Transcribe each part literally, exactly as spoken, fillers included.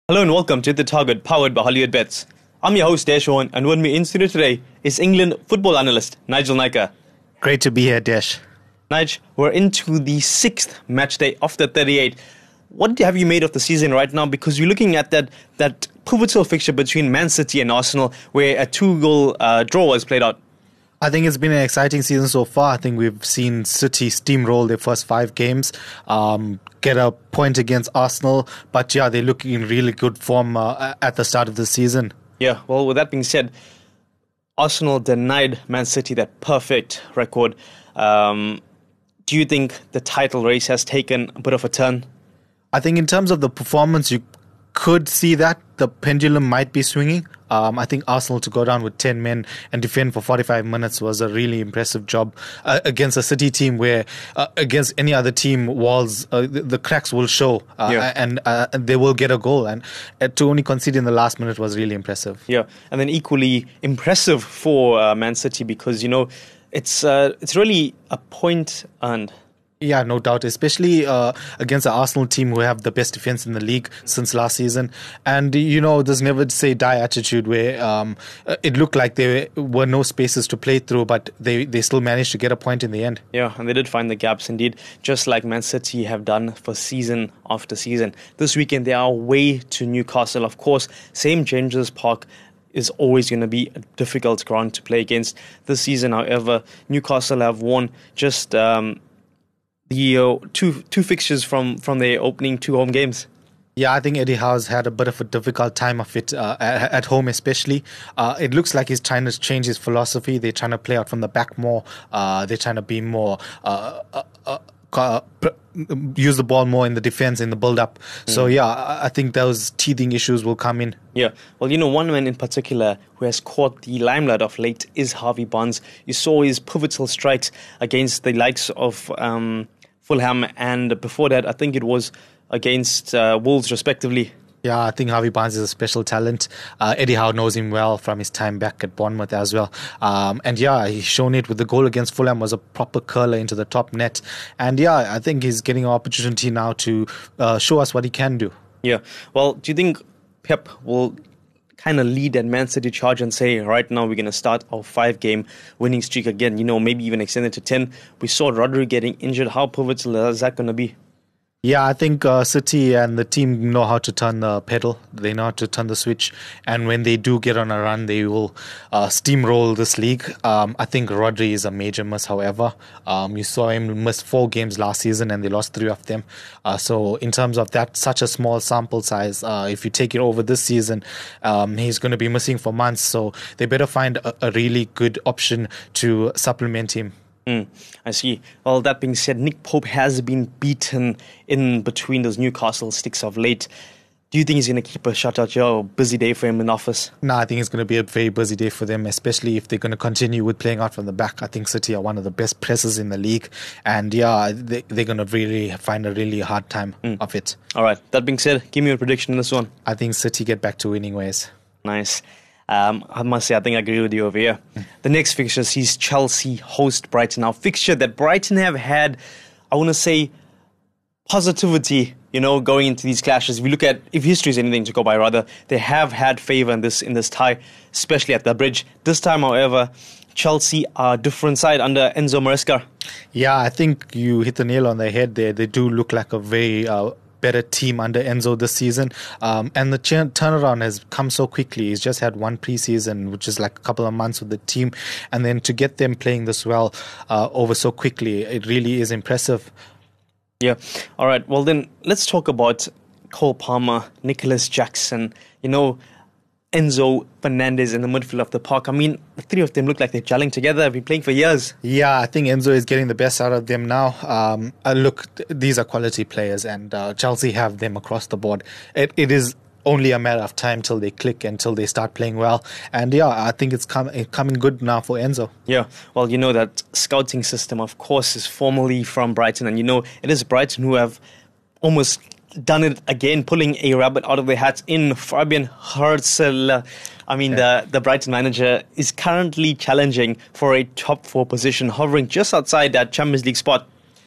Hello and welcome to The Target, powered by Hollywood Bets. I'm your host, Deshawn, and with me in studio today is England football analyst Nigel Nyka. Great to be here, Desh. Nigel, we're into the sixth match day of the thirty-eight. What have you made of the season right now? Because you're looking at that that pivotal fixture between Man City and Arsenal, where a two-goal uh, draw was played out. I think it's been an exciting season so far. I think we've seen City steamroll their first five games, um, get a point against Arsenal. But yeah, they're looking in really good form uh, at the start of the season. Yeah, well, with that being said, Arsenal denied Man City that perfect record. Um, do you think the title race has taken a bit of a turn? I think in terms of the performance, you could see that the pendulum might be swinging. Um, I think Arsenal to go down with ten men and defend for forty-five minutes was a really impressive job uh, against a City team where uh, against any other team, walls, uh, the, the cracks will show uh, yeah. and, uh, and they will get a goal. And uh, to only concede in the last minute was really impressive. Yeah, and then equally impressive for uh, Man City because, you know, it's uh, it's really a point earned. Yeah, no doubt, especially uh, against the Arsenal team who have the best defense in the league since last season. And, you know, there's never say die attitude where um, it looked like there were no spaces to play through, but they, they still managed to get a point in the end. Yeah, and they did find the gaps indeed, just like Man City have done for season after season. This weekend, they are away to Newcastle. Of course, Saint James's Park is always going to be a difficult ground to play against. This season, however, Newcastle have won just Um, The uh, two two fixtures from, from their opening two home games. Yeah, I think Eddie Howe's had a bit of a difficult time of it uh, at, at home, especially. Uh, it looks like he's trying to change his philosophy. They're trying to play out from the back more. Uh, they're trying to be more uh, uh, uh, uh, use the ball more in the defense, in the build-up. Mm. So yeah, I, I think those teething issues will come in. Yeah, well, you know, one man in particular who has caught the limelight of late is Harvey Barnes. You saw his pivotal strikes against the likes of Um, Fulham, and before that, I think it was against uh, Wolves, respectively. Yeah, I think Harvey Barnes is a special talent. Uh, Eddie Howe knows him well from his time back at Bournemouth as well. Um, and yeah, he's shown it with the goal against Fulham, was a proper curler into the top net. And yeah, I think he's getting an opportunity now to uh, show us what he can do. Yeah, well, do you think Pep will kind of lead that Man City charge and say, right now we're going to start our five-game winning streak again, you know, maybe even extend it to ten? We saw Rodri getting injured. How pivotal is that going to be? Yeah, I think uh, City and the team know how to turn the pedal. They know how to turn the switch. And when they do get on a run, they will uh, steamroll this league. Um, I think Rodri is a major miss, however. Um, you saw him miss four games last season and they lost three of them. Uh, so in terms of that, such a small sample size, uh, if you take it over this season, um, he's going to be missing for months. So they better find a, a really good option to supplement him. Mm, I see. Well, that being said, Nick Pope has been beaten in between those Newcastle sticks of late. Do you think he's going to keep a shutout here or busy day for him in office? No, I think it's going to be a very busy day for them, especially if they're going to continue with playing out from the back. I think City are one of the best pressers in the league. And yeah, they, they're going to really find a really hard time mm. of it. All right. That being said, give me a prediction in this one. I think City get back to winning ways. Nice. Um, I must say, I think I agree with you over here. Mm. The next fixture sees Chelsea host Brighton. Now, fixture that Brighton have had, I want to say, positivity, you know, going into these clashes. If you look at, if history is anything to go by, rather, they have had favour in this in this tie, especially at the bridge. This time, however, Chelsea are a different side under Enzo Maresca. Yeah, I think you hit the nail on the head there. They do look like a very Uh, better team under Enzo this season, um, and the ch- turnaround has come so quickly. He's just had one preseason, which is like a couple of months with the team, and then to get them playing this well uh, over so quickly, it really is impressive. Yeah. All right. Well, then let's talk about Cole Palmer, Nicholas Jackson. You know, Enzo Fernandez in the midfield of the park. I mean, the three of them look like they're gelling together. They've been playing for years. Yeah, I think Enzo is getting the best out of them now. Um, uh, look, th- these are quality players, and uh, Chelsea have them across the board. It, it is only a matter of time till they click, until they start playing well. And yeah, I think it's com- coming good now for Enzo. Yeah, well, you know that scouting system, of course, is formally from Brighton. And you know, it is Brighton who have almost done it again, pulling a rabbit out of their hats in Fabian Herzl. I mean, yeah. the, the Brighton manager is currently challenging for a top four position, hovering just outside that Champions League spot.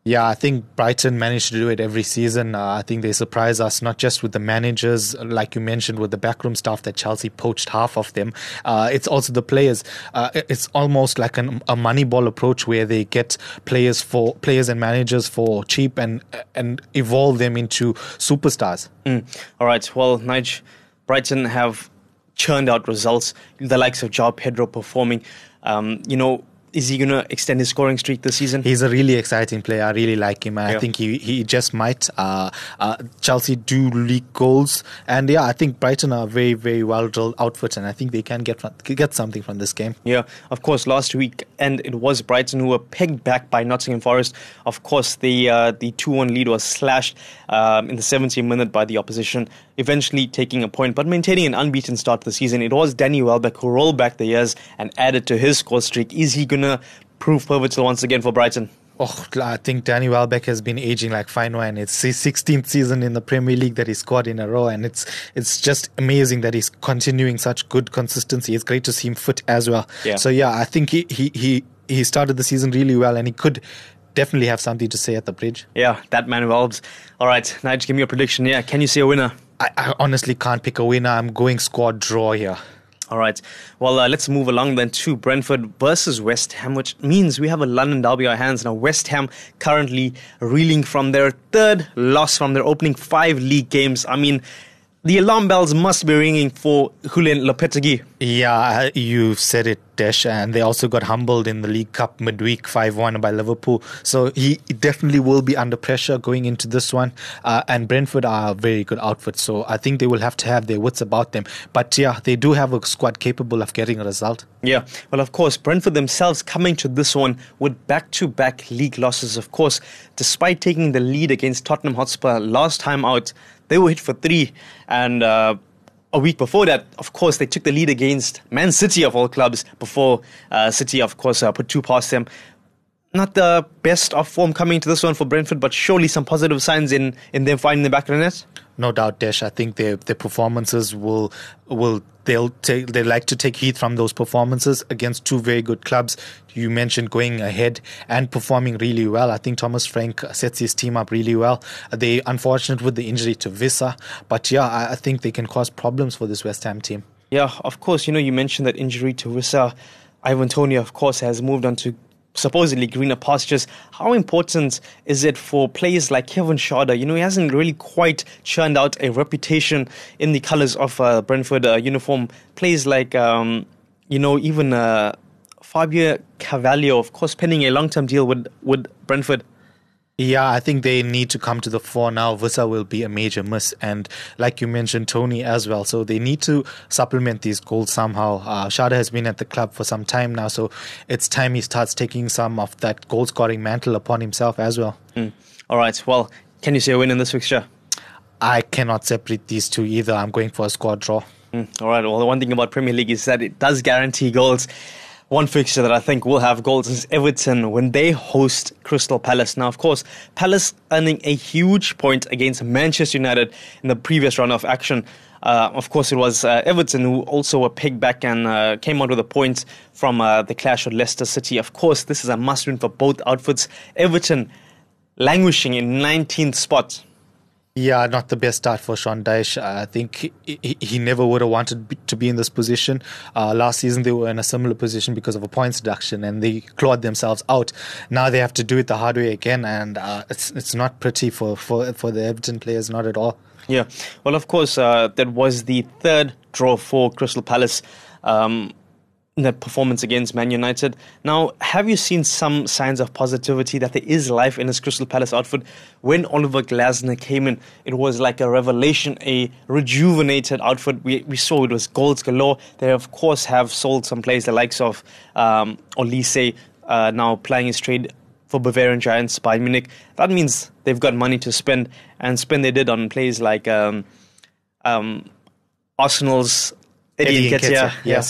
Yeah, I think Brighton managed to do it every season. Uh, I think they surprise us, not just with the managers, like you mentioned, with the backroom staff that Chelsea poached half of them. Uh, it's also the players. Uh, it's almost like an, a Moneyball approach where they get players for players and managers for cheap and and evolve them into superstars. Mm. All right. Well, Nige, Brighton have churned out results. The likes of João Pedro performing. Um, you know. Is he going to extend his scoring streak this season? He's a really exciting player. I really like him. I yeah. think he, he just might. Uh, uh, Chelsea do leak goals. And yeah, I think Brighton are a very, very well-drilled outfit. And I think they can get get something from this game. Yeah, of course, last week, and it was Brighton who were pegged back by Nottingham Forest. Of course, the uh, the two one lead was slashed um, in the seventieth minute by the opposition, eventually taking a point, but maintaining an unbeaten start to the season. It was Danny Welbeck who rolled back the years and added to his score streak. Is he going to prove pivotal once again for Brighton? Oh, I think Danny Welbeck has been aging like fine wine. It's his sixteenth season in the Premier League that he scored in a row, and it's it's just amazing that he's continuing such good consistency. It's great to see him fit as well. Yeah. So yeah, I think he, he, he, he started the season really well, and he could definitely have something to say at the bridge. Yeah, that man Welbs. All right, Nige, give me a prediction. Yeah, can you see a winner? I, I honestly can't pick a winner. I'm going squad draw here. All right. Well, uh, let's move along then to Brentford versus West Ham, which means we have a London derby on our hands. Now, West Ham currently reeling from their third loss from their opening five league games. I mean, the alarm bells must be ringing for Julian Lopetegui. Yeah, you said it, Desh. And they also got humbled in the League Cup midweek five one by Liverpool. So he definitely will be under pressure going into this one. Uh, and Brentford are a very good outfit. So I think they will have to have their wits about them. But yeah, they do have a squad capable of getting a result. Yeah, well, of course, Brentford themselves coming to this one with back-to-back league losses. Of course, despite taking the lead against Tottenham Hotspur last time out, they were hit for three. And uh, a week before that, of course, they took the lead against Man City of all clubs before uh, City, of course, uh, put two past them. Not the best of form coming to this one for Brentford, but surely some positive signs in, in them finding the back of the net. No doubt, Desh. I think their their performances will will they'll take they like to take heat from those performances against two very good clubs. You mentioned going ahead and performing really well. I think Thomas Frank sets his team up really well. They unfortunate with the injury to Wissa, but yeah, I, I think they can cause problems for this West Ham team. Yeah, of course. You know, you mentioned that injury to Wissa. Ivan Toney, of course, has moved on to supposedly greener pastures. How important is it for players like Kevin Schade? You know, he hasn't really quite churned out a reputation in the colours of uh, Brentford uh, uniform. Players like, um, you know, even uh, Fabio Carvalho, of course, penning a long-term deal with, with Brentford. Yeah, I think they need to come to the fore now. Wissa will be a major miss. And like you mentioned, Tony as well. So they need to supplement these goals somehow. Uh, Schade has been at the club for some time now. So it's time he starts taking some of that goal-scoring mantle upon himself as well. Mm. All right. Well, can you see a win in this fixture? I cannot separate these two either. I'm going for a squad draw. Mm. All right. Well, the one thing about Premier League is that it does guarantee goals. One fixture that I think will have goals is Everton when they host Crystal Palace. Now, of course, Palace earning a huge point against Manchester United in the previous run of action. Uh, of course, it was uh, Everton who also were pegged back and uh, came out with a point from uh, the clash with Leicester City. Of course, this is a must-win for both outfits. Everton languishing in nineteenth spot. Yeah, not the best start for Sean Dyche. I think he, he, he never would have wanted to be in this position. Uh, last season, they were in a similar position because of a points deduction, and they clawed themselves out. Now they have to do it the hard way again, and uh, it's it's not pretty for, for, for the Everton players, not at all. Yeah, well, of course, uh, that was the third draw for Crystal Palace. Um, that performance against Man United. Now, have you seen some signs of positivity that there is life in this Crystal Palace outfit? When Oliver Glasner came in, it was like a revelation, a rejuvenated outfit. We we saw it was goals galore. They, of course, have sold some players, the likes of um, Olise, uh, now playing his trade for Bavarian Giants, Bayern Munich. That means they've got money to spend, and spend they did on players like um, um, Arsenal's Eddie Nketiah. Yes.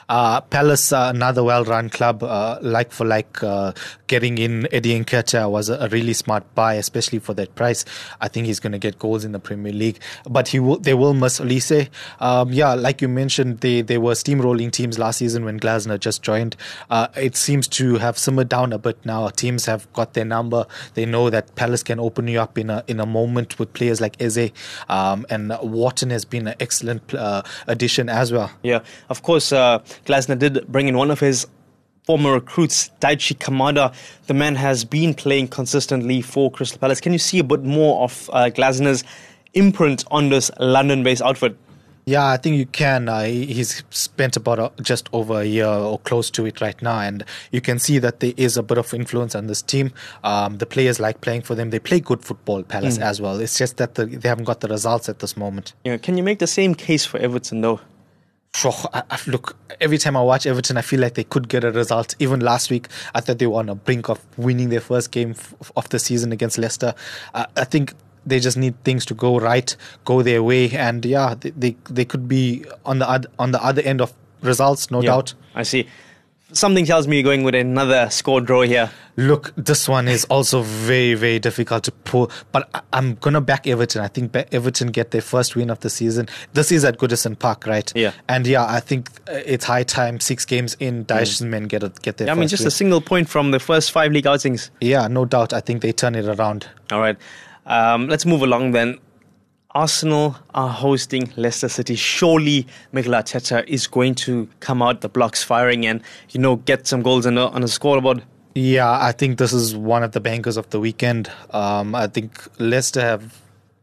Uh, Palace, uh, another well-run club, uh, like for like, uh, getting in Eddie Nketiah was a, a really smart buy, especially for that price. I think he's going to get goals in the Premier League, but he will. They will miss Olise. Um, yeah, like you mentioned, they they were steamrolling teams last season when Glasner just joined. Uh, it seems to have simmered down a bit now. Teams have got their number. They know that Palace can open you up in a in a moment with players like Eze, um, and Wharton has been an excellent uh, addition as well. Yeah, of course. Uh, Glasner did bring in one of his former recruits, Daichi Kamada. The man has been playing consistently for Crystal Palace. Can you see a bit more of uh, Glasner's imprint on this London-based outfit? Yeah, I think you can. Uh, he's spent about a, just over a year or close to it right now, and you can see that there is a bit of influence on this team. Um, the players like playing for them. They play good football, Palace, mm. as well. It's just that the, they haven't got the results at this moment. Yeah, can you make the same case for Everton, though? Sure. I, I, look, every time I watch Everton, I feel like they could get a result. Even last week, I thought they were on the brink of winning their first game f- of the season against Leicester. Uh, I think they just need things to go right, go their way, and yeah, they they, they could be on the ad, on the other end of results, no yeah, doubt. I see. Something tells me you're going with another score draw here. Look, this one is also very, very difficult to pull, but I, I'm going to back Everton. I think Everton get their first win of the season. This is at Goodison Park, right? Yeah. And yeah, I think it's high time, six games in, Dyche's mm. men get, a, get their yeah, first I mean, just win. a single point from the first five league outings. Yeah, no doubt. I think they turn it around. All right. Um, let's move along then. Arsenal are hosting Leicester City. Surely Mikel Arteta is going to come out the blocks firing and, you know, get some goals on the, on the scoreboard. Yeah, I think this is one of the bangers of the weekend. Um, I think Leicester have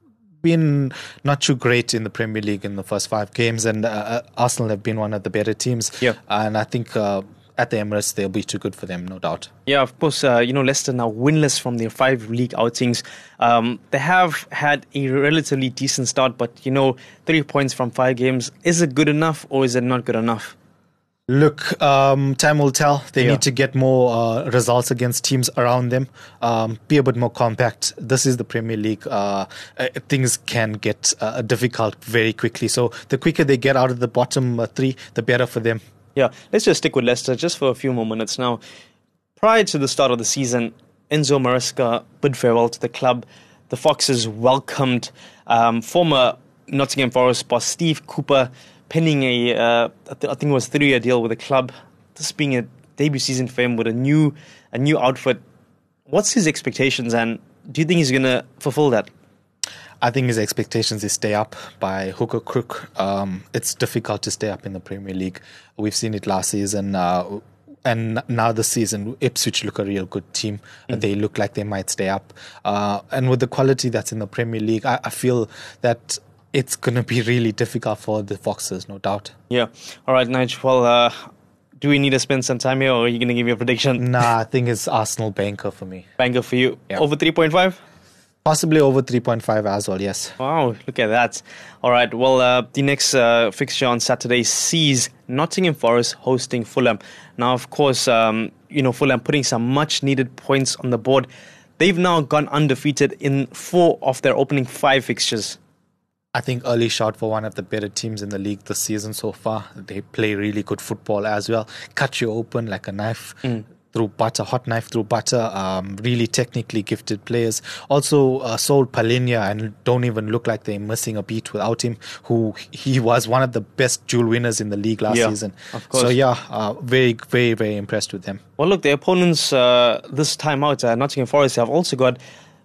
been not too great in the Premier League in the first five games, and uh, Arsenal have been one of the better teams. Yeah. And I think uh, at the Emirates, they'll be too good for them, no doubt. Yeah, of course, uh, you know, Leicester now winless from their five league outings. Um, they have had a relatively decent start, but, you know, three points from five games, is it good enough or is it not good enough? Look, um, time will tell. They yeah. need to get more uh, results against teams around them. Um, be a bit more compact. This is the Premier League. Uh, uh, things can get uh, difficult very quickly. So the quicker they get out of the bottom uh, three, the better for them. Yeah, let's just stick with Leicester just for a few more minutes now. Prior to the start of the season, Enzo Maresca bid farewell to the club. The Foxes welcomed um, former Nottingham Forest boss Steve Cooper, penning a, uh, I think it was a three-year deal with the club. This being a debut season for him with a new, a new outfit. What's his expectations, and do you think he's going to fulfill that? I think his expectations is stay up by hook or crook. Um, it's difficult to stay up in the Premier League. We've seen it last season, uh, and now this season, Ipswich look a real good team. Mm. They look like they might stay up. Uh, and with the quality that's in the Premier League, I, I feel that it's going to be really difficult for the Foxes, no doubt. Yeah. All right, Nigel. Well, uh, do we need to spend some time here, or are you going to give me a prediction? Nah, I think it's Arsenal banker for me. Banker for you. Yeah. Over three point five? Possibly over three point five as well, yes. Wow, look at that. All right, well, uh, the next uh, fixture on Saturday sees Nottingham Forest hosting Fulham. Now, of course, um, you know, Fulham putting some much-needed points on the board. They've now gone undefeated in four of their opening five fixtures. I think early shot for one of the better teams in the league this season so far. They play really good football as well. Cut you open like a knife. Mm. Through butter, hot knife through butter, um, really technically gifted players. Also uh, sold Palhinha and don't even look like they're missing a beat without him, who he was one of the best dual winners in the league last yeah, season. Of course. So yeah, uh, very, very, very impressed with them. Well, look, their opponents uh, this time out, uh, Nottingham Forest, have also got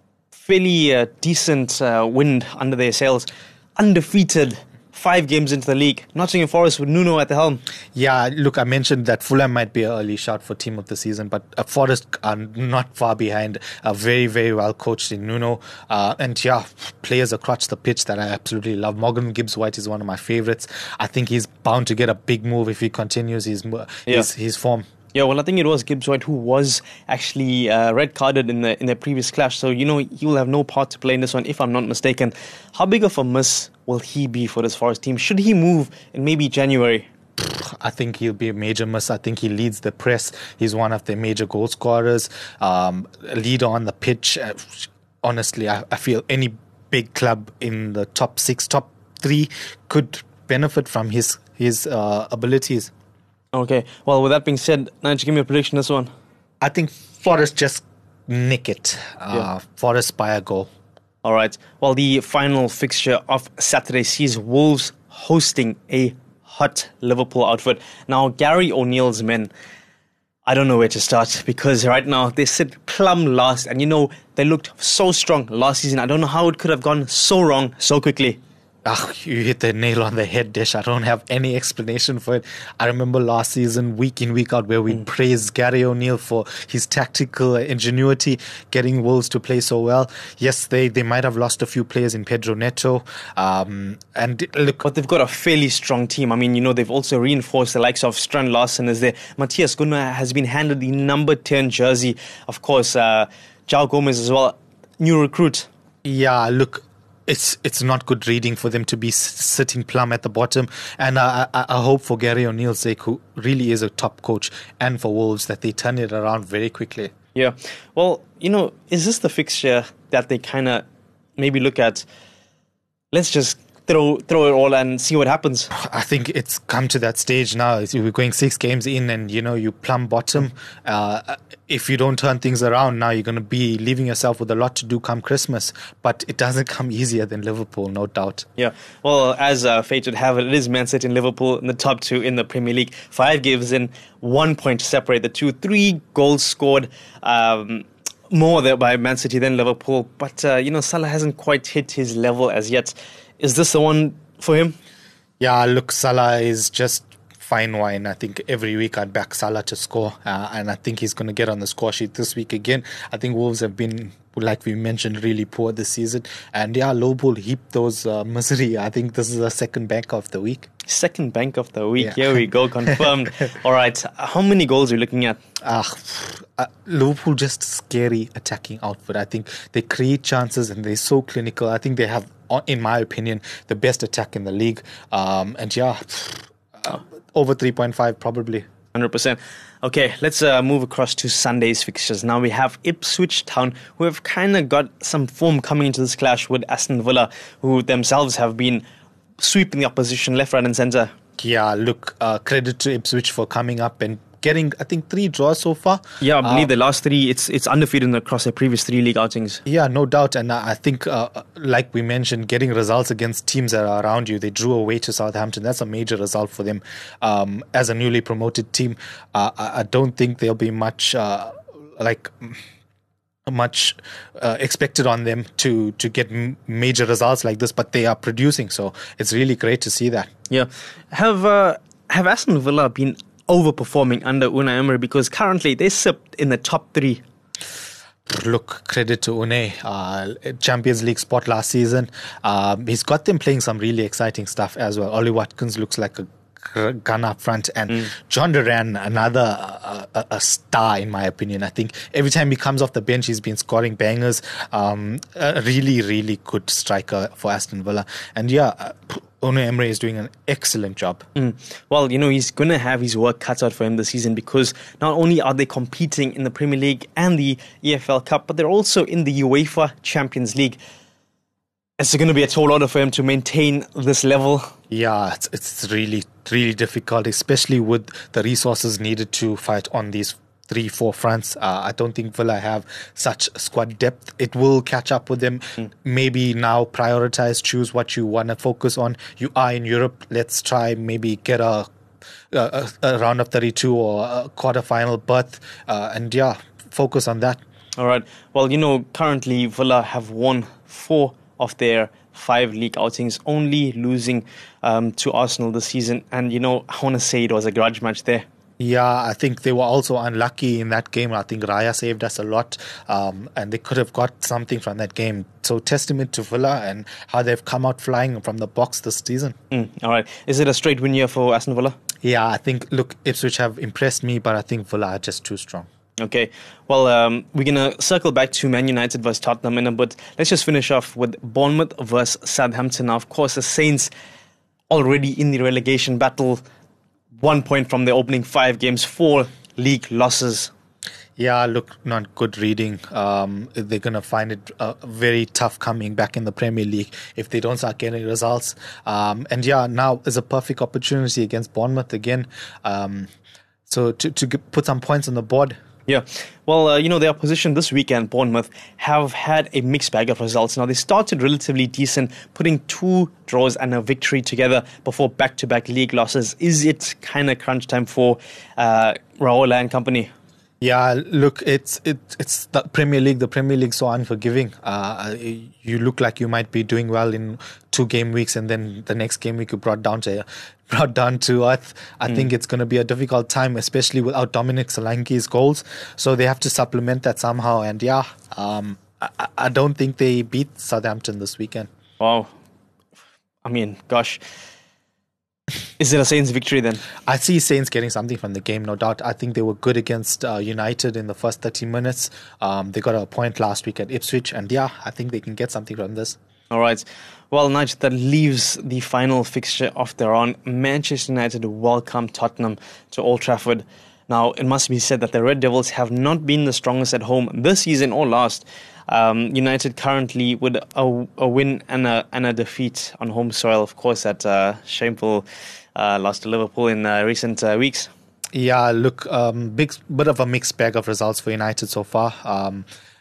fairly uh, decent uh, wind under their sails. Undefeated. Five games into the league. Nottingham Forest with Nuno at the helm. Yeah, look, I mentioned that Fulham might be an early shot for team of the season, but uh, Forest are not far behind. Uh, very, very well coached in Nuno. Uh, and yeah, players across the pitch that I absolutely love. Morgan Gibbs-White is one of my favourites. I think he's bound to get a big move if he continues his his, yeah. his form. Yeah, well, I think it was Gibbs-White who was actually uh, red-carded in the in the previous clash. So, you know, he will have no part to play in this one, if I'm not mistaken. How big of a miss will he be for this Forest team? Should he move in maybe January? I think he'll be a major miss. I think he leads the press. He's one of their major goal scorers, um, leader on the pitch. Uh, honestly, I, I feel any big club in the top six, top three could benefit from his, his uh, abilities. Okay. Well, with that being said, Nigel, give me a prediction this one. I think Forest just nick it. Uh, Yeah. Forest by a goal. All right. Well, the final fixture of Saturday sees Wolves hosting a hot Liverpool outfit. Now, Gary O'Neill's men, I don't know where to start because right now they sit plumb last. And, you know, they looked so strong last season. I don't know how it could have gone so wrong so quickly. Ah, you hit the nail on the head, Dish. I don't have any explanation for it. I remember last season, week in, week out, where we mm. praised Gary O'Neill for his tactical ingenuity, getting Wolves to play so well. Yes, they, they might have lost a few players in Pedro Neto. Um, and look, but they've got a fairly strong team. I mean, you know, they've also reinforced the likes of Strand Larsen as there. Matthias Gunnar has been handed the number ten jersey. Of course, uh, João Gomez as well, new recruit. Yeah, look. It's it's not good reading for them to be sitting plumb at the bottom. And I, I, I hope for Gary O'Neill's sake, who really is a top coach, and for Wolves, that they turn it around very quickly. Yeah. Well, you know, is this the fixture that they kind of maybe look at? Let's just throw throw it all and see what happens. I think it's come to that stage now. We're going six games in and, you know, you plumb bottom. Uh, if you don't turn things around now, you're going to be leaving yourself with a lot to do come Christmas. But it doesn't come easier than Liverpool, no doubt. Yeah. Well, as uh, fate would have it, it is Man City and Liverpool in the top two in the Premier League. Five games in, one point to separate the two. Three goals scored. Um, more there by Man City than Liverpool. But, uh, you know, Salah hasn't quite hit his level as yet. Is this the one for him? Yeah, look, Salah is just fine wine. I think every week I'd back Salah to score, uh, and I think he's going to get on the score sheet this week again. I think Wolves have been, like we mentioned, really poor this season. And yeah, Liverpool heaped those uh, misery. I think this is the second bank of the week. Second bank of the week. Yeah. Here we go, confirmed. All right, how many goals are you looking at? Uh, uh, Liverpool just scary attacking outfit. I think they create chances and they're so clinical. I think they have, in my opinion, the best attack in the league. Um, and yeah, uh, over three point five probably. one hundred percent. Okay, let's uh, move across to Sunday's fixtures. Now we have Ipswich Town, who have kind of got some form coming into this clash with Aston Villa, who themselves have been sweeping the opposition left, right and centre. Yeah, look, uh, credit to Ipswich for coming up and getting, I think, three draws so far. Yeah, I believe uh, the last three, it's it's undefeated across their previous three league outings. Yeah, no doubt. And I think, uh, like we mentioned, getting results against teams that are around you. They drew away to Southampton. That's a major result for them. Um, as a newly promoted team, uh, I, I don't think there'll be much, uh, like... much uh, expected on them to to get m- major results like this, but they are producing, so it's really great to see that. Yeah. Have uh, have Aston Villa been overperforming under Unai Emery, because currently they sit in the top three? Look, credit to Unai, uh, Champions League spot last season. Um, he's got them playing some really exciting stuff as well. Ollie Watkins looks like a gun up front, and mm. John Duran, another uh, a, a star in my opinion. I think every time he comes off the bench, he's been scoring bangers. Um, a really, really good striker for Aston Villa, and yeah, uh, Unai Emery is doing an excellent job. Mm. Well, you know, he's going to have his work cut out for him this season, because not only are they competing in the Premier League and the E F L Cup, but they're also in the UEFA Champions League. It's going to be a tall order for him to maintain this level. Yeah, it's, it's really, really difficult, especially with the resources needed to fight on these three, four fronts. Uh, I don't think Villa have such squad depth. It will catch up with them. Mm. Maybe now prioritize, choose what you want to focus on. You are in Europe. Let's try maybe get a, a, a round of thirty-two or a quarter-final berth. Uh, and yeah, focus on that. All right. Well, you know, currently Villa have won four of their five league outings, only losing um, to Arsenal this season. And, you know, I want to say it was a grudge match there. Yeah, I think they were also unlucky in that game. I think Raya saved us a lot, um, and they could have got something from that game. So testament to Villa and how they've come out flying from the box this season. Mm, all right. Is it a straight win year for Aston Villa? Yeah, I think, look, Ipswich have impressed me, but I think Villa are just too strong. Okay, well, um, we're going to circle back to Man United versus Tottenham in a bit. Let's just finish off with Bournemouth versus Southampton. Now, of course, the Saints already in the relegation battle. One point from the opening five games, four league losses. Yeah, look, not good reading. Um, they're going to find it uh, very tough coming back in the Premier League if they don't start getting results. Um, and yeah, now is a perfect opportunity against Bournemouth again. Um, so to, to get, put some points on the board. Yeah, well, uh, you know, their opposition this weekend, Bournemouth, have had a mixed bag of results. Now, they started relatively decent, putting two draws and a victory together before back-to-back league losses. Is it kind of crunch time for uh, Raola and company? Yeah, look, it's it, it's the Premier League. The Premier League's so unforgiving. Uh, you look like you might be doing well in two game weeks, and then the next game week you brought down to brought down to earth. I mm. think it's going to be a difficult time, especially without Dominic Solanke's goals. So they have to supplement that somehow. And yeah, um, I, I don't think they beat Southampton this weekend. Wow, I mean, gosh. Is it a Saints victory then? I see Saints getting something from the game, no doubt. I think they were good against uh, United in the first thirty minutes. Um, they got a point last week at Ipswich, and yeah, I think they can get something from this. All right. Well, Nige, that leaves the final fixture of the round. Manchester United welcome Tottenham to Old Trafford. Now, it must be said that the Red Devils have not been the strongest at home this season or last. Um, United currently with a, a win and a, and a defeat on home soil, of course, that uh, shameful uh, loss to Liverpool in uh, recent uh, weeks. Yeah, look, um, big bit of a mixed bag of results for United so far. Um,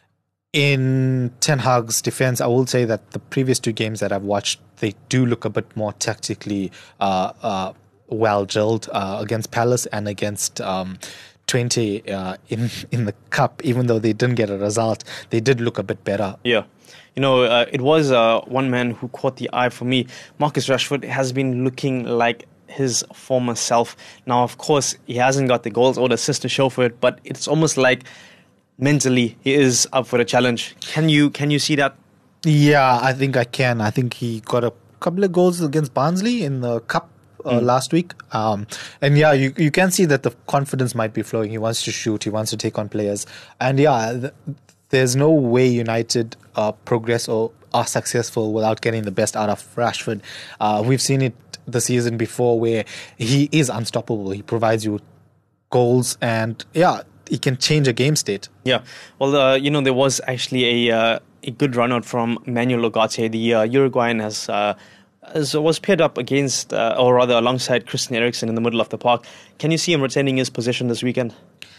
in Ten Hag's defense, I will say that the previous two games that I've watched, they do look a bit more tactically uh, uh, well drilled uh, against Palace and against um, twenty uh, in in the cup. Even though they didn't get a result, they did look a bit better. Yeah, you know, uh, it was uh, one man who caught the eye for me. Marcus Rashford has been looking like his former self. Now, of course, he hasn't got the goals or the assists to show for it, but it's almost like mentally he is up for the challenge. Can you can you see that? Yeah, I think I can. I think he got a couple of goals against Barnsley in the cup Uh, mm. last week. Um, and yeah, you, you can see that the confidence might be flowing. He wants to shoot. He wants to take on players. And yeah, th- there's no way United uh, progress or are successful without getting the best out of Rashford. Uh, we've seen it the season before where he is unstoppable. He provides you goals and yeah, he can change a game state. Yeah. Well, uh, you know, there was actually a, uh, a good run out from Manuel Ugarte. The uh, Uruguayan has uh, As was paired up against, uh, or rather alongside Christian Eriksen in the middle of the park. Can you see him retaining his position this weekend?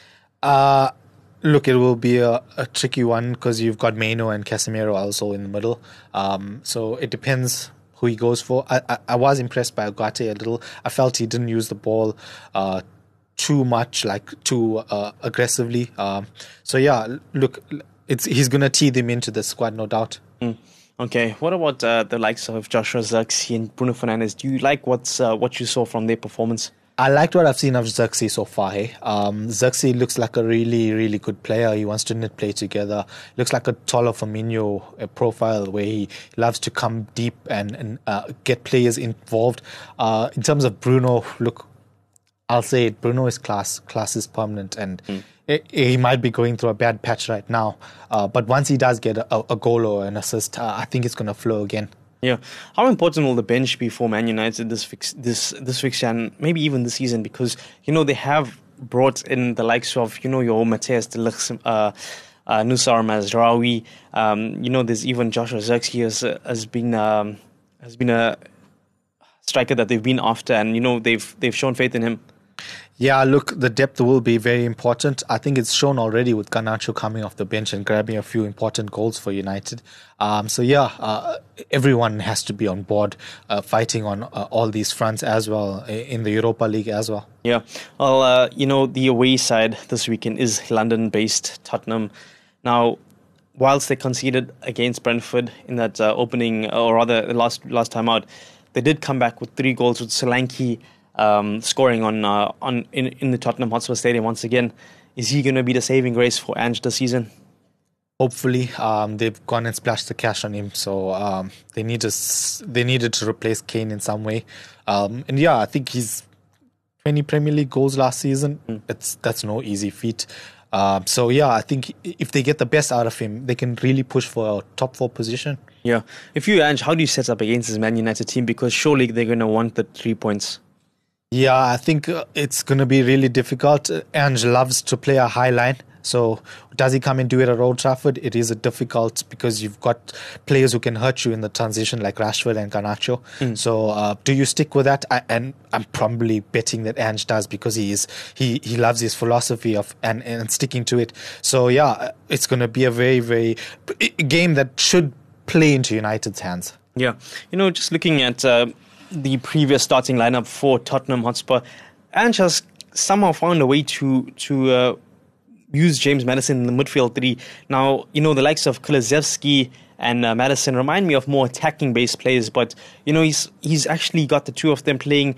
Uh, look, it will be a, a tricky one because you've got Maino and Casemiro also in the middle. Um, so it depends who he goes for. I, I, I was impressed by Ugarte a little. I felt he didn't use the ball uh, too much, like too uh, aggressively. Um, so yeah, look, it's he's going to tee them into the squad, no doubt. Mm. Okay, what about uh, the likes of Joshua Zirkzee and Bruno Fernandes? Do you like what's uh, what you saw from their performance? I liked what I've seen of Zirkzee so far. Hey? Um, Zirkzee looks like a really, really good player. He wants to knit play together. Looks like a taller Firmino uh, profile where he loves to come deep and, and uh, get players involved. Uh, in terms of Bruno, look, I'll say it, Bruno is class. Class is permanent and mm. it, he might be going through a bad patch right now. Uh, but once he does get a, a goal or an assist, uh, I think it's going to flow again. Yeah. How important will the bench be for Man United this fix, this this fixture and maybe even this season? Because, you know, they have brought in the likes of, you know, your Matthias de Ligt, uh, uh, Nusar Mazraoui. Um, you know, there's even Joshua Zirkzee has, has been um, has been a striker that they've been after, and, you know, they've they've shown faith in him. Yeah, look, the depth will be very important. I think it's shown already with Garnacho coming off the bench and grabbing a few important goals for United. Um, so yeah, uh, everyone has to be on board, uh, fighting on uh, all these fronts as well, in the Europa League as well. Yeah, well, uh, you know, the away side this weekend is London-based Tottenham. Now, whilst they conceded against Brentford in that uh, opening, or rather last last time out, they did come back with three goals with Solanke Um, scoring on uh, on in, in the Tottenham Hotspur Stadium once again. Is he going to be the saving grace for Ange this season? Hopefully, um, they've gone and splashed the cash on him, so um, they need to they needed to replace Kane in some way. Um, and yeah, I think he's twenty Premier League goals last season. Mm. It's that's no easy feat. Um, so yeah, I think if they get the best out of him, they can really push for a top four position. Yeah. If you Ange, how do you set up against this Man United team? Because surely they're going to want the three points. Yeah, I think it's going to be really difficult. Ange loves to play a high line, So does he come and do it at Old Trafford? It is a difficult because you've got players who can hurt you in the transition like Rashford and Garnacho. Mm. So uh, do you stick with that? I, and I'm probably betting that Ange does because he is he, he loves his philosophy of and, and sticking to it. So yeah, it's going to be a very, very a game that should play into United's hands. Yeah. You know, just looking at uh, the previous starting lineup for Tottenham Hotspur, Ange has somehow found a way to to uh, use James Maddison in the midfield three. Now, you know, the likes of Kulusevski and uh, Maddison remind me of more attacking-based players, but, you know, he's he's actually got the two of them playing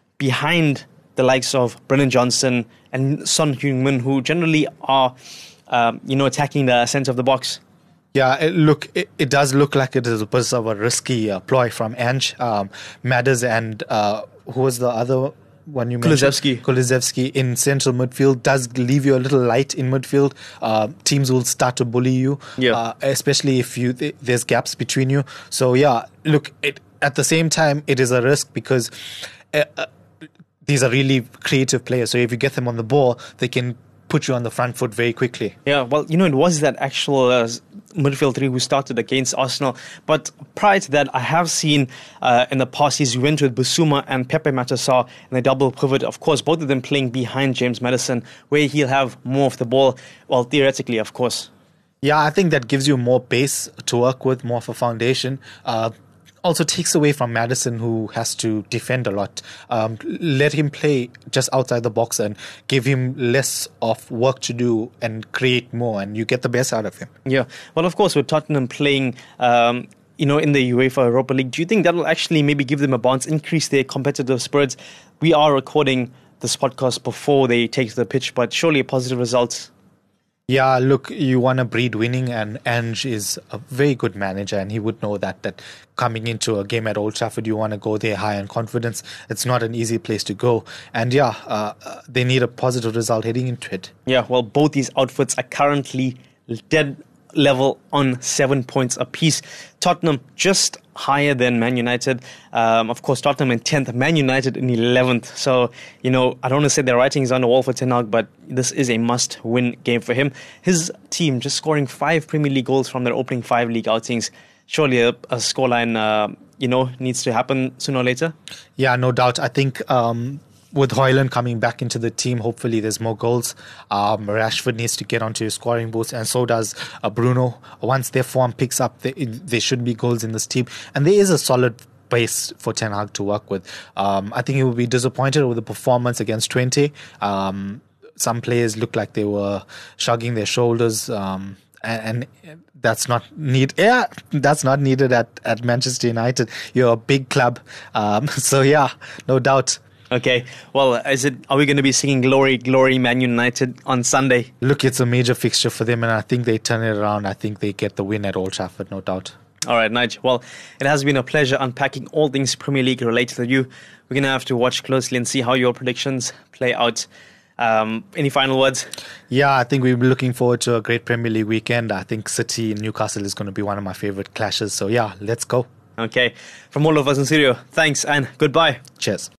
behind the likes of Brennan Johnson and Son Heung-min, who generally are, um, you know, attacking the centre of the box. Yeah, it, look, it, it does look like it is a bit of a risky uh, ploy from Ange. Um, Madders and uh, who was the other one you mentioned? Kulusevski. Kulusevski in central midfield does leave you a little light in midfield. Uh, teams will start to bully you, yeah. uh, especially if you th- there's gaps between you. So yeah, look, it, at the same time, it is a risk because uh, uh, these are really creative players. So if you get them on the ball, they can put you on the front foot very quickly. Yeah, well, you know, it was that actual uh, midfield three who started against Arsenal. But prior to that, I have seen uh, in the past years, we went with Bissouma and Pepe Matasar in the double pivot. Of course, both of them playing behind James Maddison, where he'll have more of the ball. Well, theoretically, of course. Yeah, I think that gives you more base to work with, more of a foundation. Uh, Also takes away from Maddison, who has to defend a lot. Um, let him play just outside the box and give him less of work to do and create more, and you get the best out of him. Yeah. Well, of course, with Tottenham playing, um, you know, in the UEFA Europa League, do you think that will actually maybe give them a bounce, increase their competitive spirits? We are recording this podcast before they take to the pitch, but surely a positive result. Yeah, look, you want to breed winning, and Ange is a very good manager, and he would know that, that coming into a game at Old Trafford, you want to go there high on confidence. It's not an easy place to go. And yeah, uh, they need a positive result heading into it. Yeah, well, both these outfits are currently dead level on seven points apiece. Tottenham just higher than Man United. Um, of course, Tottenham in tenth, Man United in eleventh. So, you know, I don't want to say the writing's on the wall for Ten Hag, but this is a must-win game for him. His team just scoring five Premier League goals from their opening five league outings. Surely a, a scoreline, uh, you know, needs to happen sooner or later. Yeah, no doubt. I think Um with Højlund coming back into the team, hopefully there's more goals. Um, Rashford needs to get onto his scoring boots, and so does uh, Bruno. Once their form picks up, there, there should be goals in this team. And there is a solid base for Ten Hag to work with. Um, I think he will be disappointed with the performance against Twente. Um, some players looked like they were shrugging their shoulders. Um, and, and that's not need. Yeah, that's not needed at, at Manchester United. You're a big club. Um, so yeah, no doubt. Okay, well, is it? Are we going to be singing "Glory, Glory, Man United" on Sunday? Look, it's a major fixture for them, and I think they turn it around. I think they get the win at Old Trafford, no doubt. All right, Nigel. Well, it has been a pleasure unpacking all things Premier League related to you. We're going to have to watch closely and see how your predictions play out. Um, any final words? Yeah, I think we're looking forward to a great Premier League weekend. I think City and Newcastle is going to be one of my favorite clashes. So yeah, let's go. Okay, from all of us in studio, thanks and goodbye. Cheers.